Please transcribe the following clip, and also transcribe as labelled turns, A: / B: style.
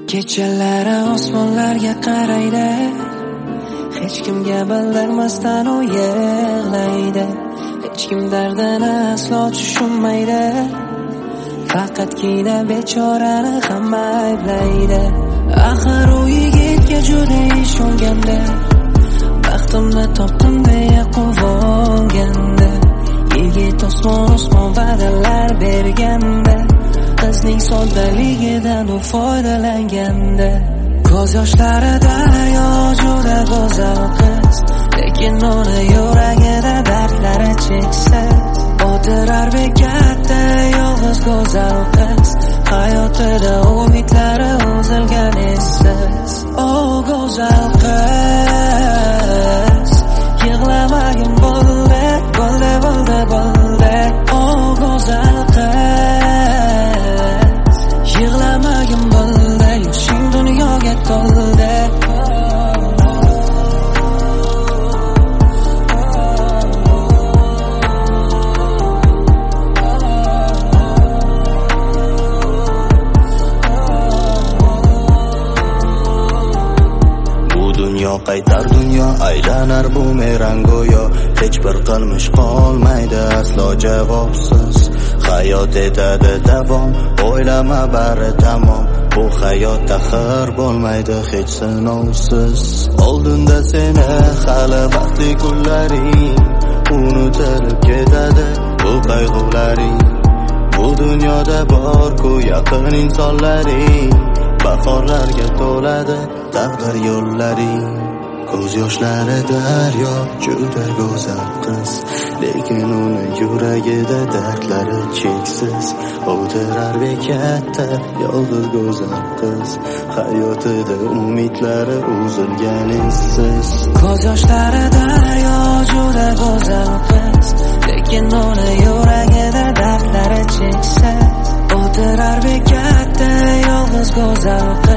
A: Kechalari osmonlarga qaraydi, hech kimga bildirmasdan u yig'laydi. Hech kim dardini aslo tushunmaydi, faqatgina bechorani hamma ayblaydi. Axir u yigitga juda ishonganda, baxtimni topdim deya quvonganda. Yigit osmon va'dalar berganda, qizning soddaligidan u foydalanganda. Ko'z yoshlari daryo juda go'zal qiz, lekin uni yuragida dardlari cheksiz. O'tirar bekatda yolg'iz go'zal qiz, hayotida umidlari uzilgan essiz. O go'zal qiz, yig'lamagin bo'ldi, bo'ldi, bo'ldi, bo'ldi. O go'zal qiz, yig'lamagin bo'ldi, yoshing dunyoga to'ldi.
B: Qaytar dunyo, aylanar bumerang go'yo. Hech bir qilmish qolmaydi aslo javobsiz. Hayot etadi davom, o'ylama bari tamom. Bu hayot axir bo'lmaydi hech sinovsiz. Oldinda seni hali baxtli kunlaring, unutilib ketadi bu qayg'ularing. Bu dunyoda bor-ku yaqin insonlaring, bahorlarga to'ladi taqdir yo'llaring. Ko'z yoshlari daryo juda go'zal qiz, lekin uni yuragida dardlari cheksiz. O'tirar bekatda yolg'iz go'zal qiz, hayotida umidlari uzilgan essiz.
A: Ko'z yoshlari daryo juda go'zal qiz, lekin uni yuragida dardlari cheksiz. O'tirar bekatda yolg'iz go'zal qiz,